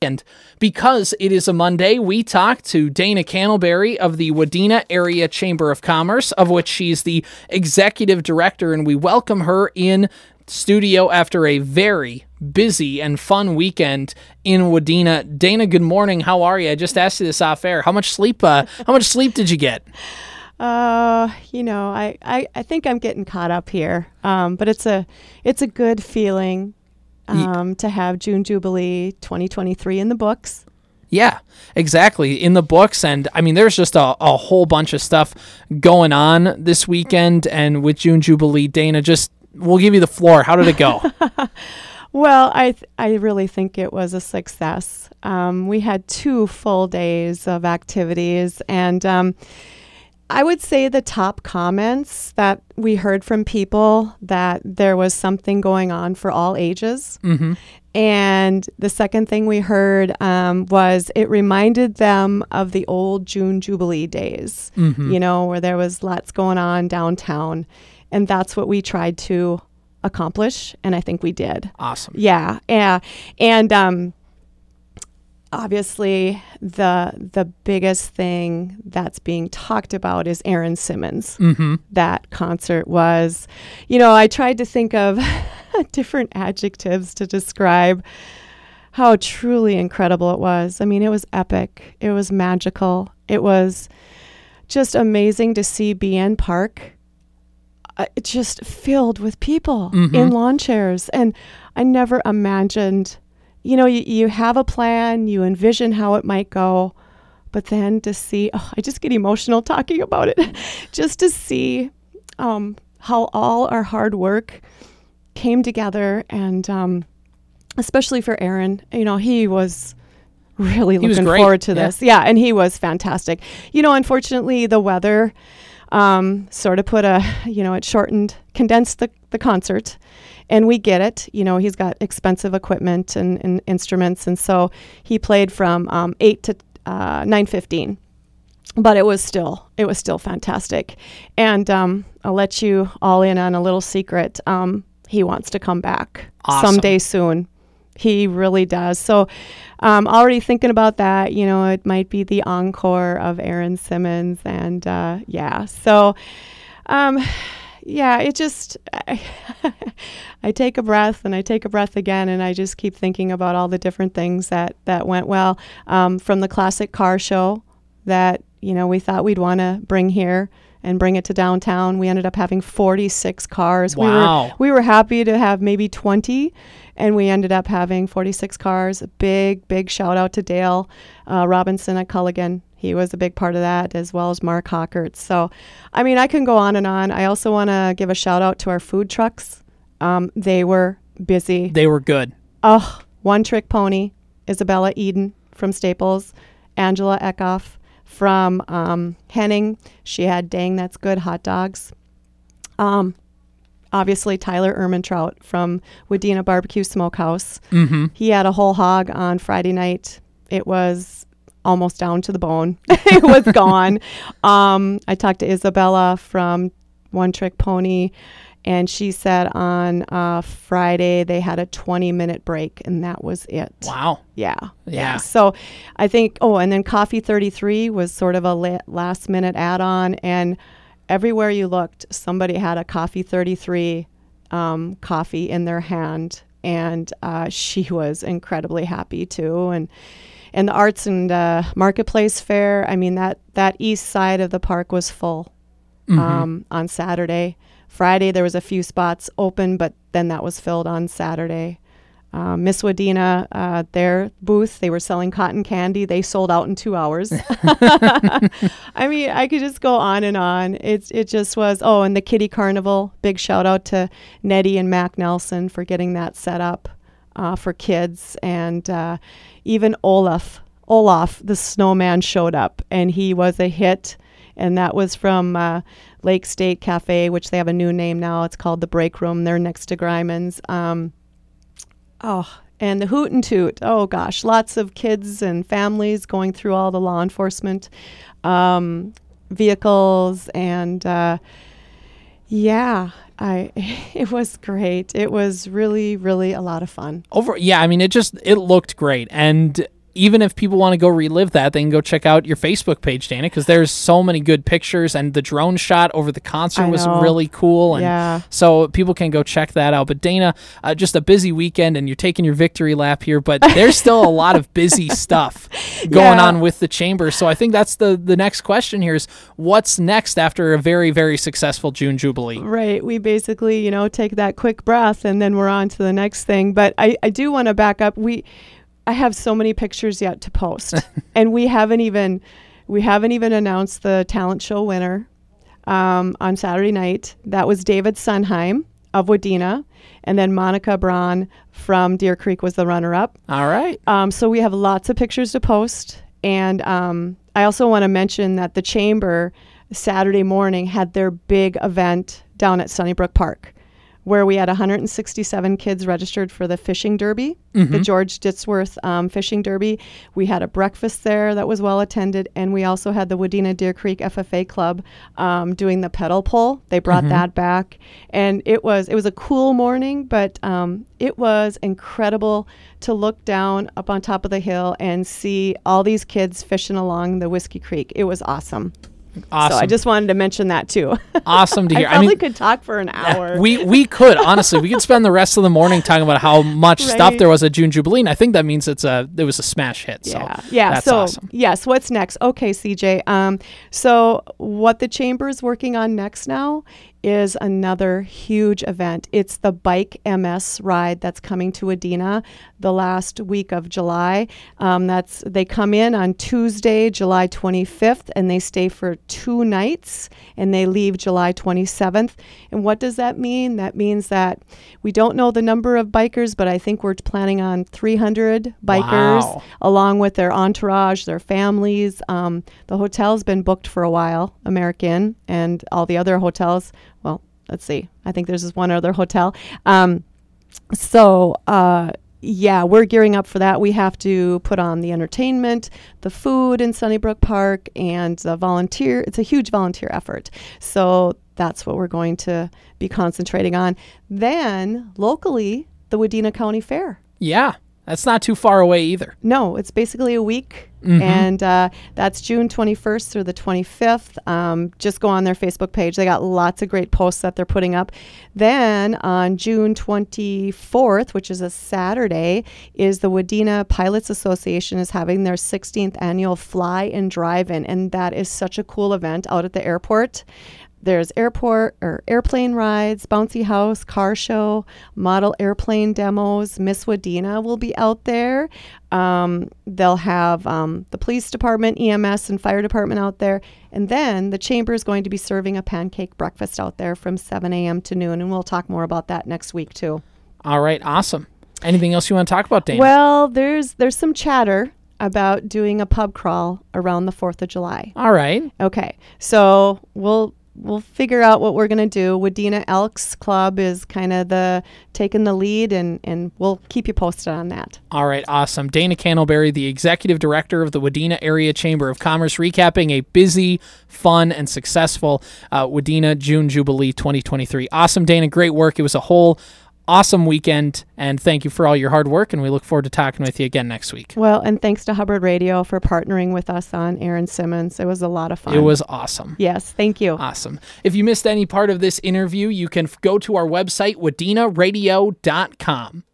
And because it is a Monday, we talk to Dana Cannelberry of the Wadena Area Chamber of Commerce, of which she's the executive director, and we welcome her in studio after a very busy and fun weekend in Wadena. Dana, good morning. How are you? I just asked you this off air. How much sleep did you get? I think I'm getting caught up here. But it's a good feeling to have June Jubilee 2023 in the books. Yeah, exactly. In the books. And I mean, there's just a whole bunch of stuff going on this weekend. And with June Jubilee, Dana, we'll give you the floor. How did it go? Well, I really think it was a success. We had 2 full days of activities, and I would say the top comments that we heard from people that there was something going on for all ages. Mm-hmm. And the second thing we heard was it reminded them of the old June Jubilee days, mm-hmm. Where there was lots going on downtown. And that's what we tried to accomplish, and I think we did. Awesome. Yeah. And obviously, the biggest thing that's being talked about is Aaron Simmons. Mm-hmm. That concert was, I tried to think of different adjectives to describe how truly incredible it was. I mean, it was epic. It was magical. It was just amazing to see BN Park just filled with people mm-hmm. in lawn chairs. And I never imagined, you have a plan, you envision how it might go, but then to see, I just get emotional talking about it, just to see how all our hard work came together. And especially for Aaron, he was really looking forward to this. Yeah, and he was fantastic. Unfortunately, the weather sort of it condensed the concert, and we get it. He's got expensive equipment and instruments, and so he played from 8 to 9:15. But it was still fantastic. And I'll let you all in on a little secret. He wants to come back someday soon. He really does. So already thinking about that, it might be the encore of Aaron Simmons. And So, it just, I take a breath and I take a breath again, and I just keep thinking about all the different things that went well. From the classic car show that, we thought we'd want to bring here and bring it to downtown. We ended up having 46 cars. Wow. We were happy to have maybe 20, and we ended up having 46 cars. A big shout out to Dale Robinson at Culligan. He was a big part of that, as well as Mark Hawkert. So, I mean, I can go on and on. I also want to give a shout out to our food trucks. They were busy. They were good. One Trick Pony, Isabella Eden from Staples, Angela Eckhoff from Henning. She had Dang That's Good hot dogs. Obviously, Tyler Ermintrout from Wadena Barbecue Smokehouse. Mm-hmm. He had a whole hog on Friday night. It was almost down to the bone. It was gone. I talked to Isabella from One Trick Pony, and she said on Friday they had a 20-minute break, and that was it. Wow. Yeah. So I think, and then Coffee 33 was sort of a last-minute add-on, and everywhere you looked, somebody had a Coffee 33 coffee in their hand, and she was incredibly happy too. And the Arts and Marketplace Fair, I mean, that east side of the park was full mm-hmm. On Saturday. Friday, there was a few spots open, but then that was filled on Saturday. Miss Wadena, their booth, they were selling cotton candy. They sold out in 2 hours. I mean, I could just go on and on. It just was. And the Kitty Carnival, big shout out to Nettie and Mac Nelson for getting that set up for kids. And even Olaf, the snowman, showed up, and he was a hit. And that was from Lake State Cafe, which they have a new name now. It's called the Break Room. They're next to Greiman's. And the Hoot and Toot. Oh, gosh. Lots of kids and families going through all the law enforcement vehicles. And, It was great. It was really, really a lot of fun. I mean, it looked great. And even if people want to go relive that, they can go check out your Facebook page, Dana, because there's so many good pictures, and the drone shot over the concert was really cool. And so people can go check that out. But Dana, just a busy weekend, and you're taking your victory lap here, but there's still a lot of busy stuff going on with the chamber. So I think that's the next question here is, what's next after a very, very successful June Jubilee? Right. We basically, take that quick breath, and then we're on to the next thing. But I do want to back up. I have so many pictures yet to post, and we haven't even announced the talent show winner on Saturday night. That was David Sunheim of Wadena, and then Monica Braun from Deer Creek was the runner-up. All right. So we have lots of pictures to post, and I also want to mention that the Chamber Saturday morning had their big event down at Sunnybrook Park, where we had 167 kids registered for the fishing derby, the George Ditzworth fishing derby. We had a breakfast there that was well attended, and we also had the Wadena Deer Creek FFA Club doing the pedal pull. They brought that back, and it was a cool morning, but it was incredible to look down up on top of the hill and see all these kids fishing along the Whiskey Creek. It was awesome. Awesome. So I just wanted to mention that too. Awesome to hear. I probably could talk for an hour. We could, honestly. We could spend the rest of the morning talking about how much stuff there was at June Jubilee, and I think that means it was a smash hit. That's awesome. Yes, what's next? Okay, CJ. So what the Chamber is working on next now is another huge event. It's the Bike MS ride that's coming to Wadena the last week of July. They come in on Tuesday, July 25th, and they stay for 2 nights, and they leave July 27th. And what does that mean? That means that we don't know the number of bikers, but I think we're planning on 300 bikers along with their entourage, their families. The hotel's been booked for a while, American, and all the other hotels. Well, let's see. I think there's this one other hotel. We're gearing up for that. We have to put on the entertainment, the food in Sunnybrook Park, and the volunteer. It's a huge volunteer effort. So that's what we're going to be concentrating on. Then, locally, the Wadena County Fair. Yeah, that's not too far away either. No, it's basically a week. And that's June 21st through the 25th. Just go on their Facebook page. They got lots of great posts that they're putting up. Then on June 24th, which is a Saturday, is the Wadena Pilots Association is having their 16th annual Fly and Drive-In. And that is such a cool event out at the airport. There's airplane rides, bouncy house, car show, model airplane demos. Miss Wadena will be out there. They'll have the police department, EMS, and fire department out there. And then the Chamber is going to be serving a pancake breakfast out there from 7 a.m. to noon. And we'll talk more about that next week, too. All right. Awesome. Anything else you want to talk about, Dana? Well, there's some chatter about doing a pub crawl around the 4th of July. All right. Okay. So we'll figure out what we're going to do. Wadena Elks Club is kind of taking the lead, and we'll keep you posted on that. All right, awesome. Dana Candleberry, the Executive Director of the Wadena Area Chamber of Commerce, recapping a busy, fun, and successful Wadena June Jubilee 2023. Awesome, Dana. Great work. It was a whole awesome weekend, and thank you for all your hard work, and we look forward to talking with you again next week. Well, and thanks to Hubbard Radio for partnering with us on Aaron Simmons. It was a lot of fun. It was awesome. Yes, thank you. Awesome. If you missed any part of this interview, you can go to our website, wadenaradio.com.